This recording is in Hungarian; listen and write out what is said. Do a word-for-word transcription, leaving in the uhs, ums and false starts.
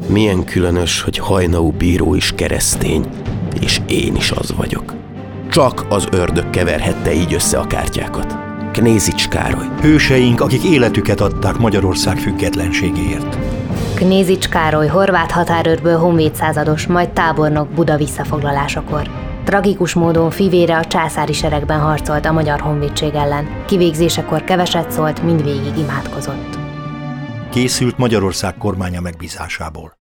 Milyen különös, hogy Hajnau bíró is keresztény, és én is az vagyok. Csak az ördög keverhette így össze a kártyákat. Knézics Károly. Hőseink, akik életüket adták Magyarország függetlenségéért. Knézics Károly horvát határőrből honvédszázados, majd tábornok Buda visszafoglalásakor. Tragikus módon fivére a császári seregben harcolt a magyar honvédség ellen. Kivégzésekor keveset szólt, mindvégig imádkozott. Készült Magyarország kormánya megbízásából.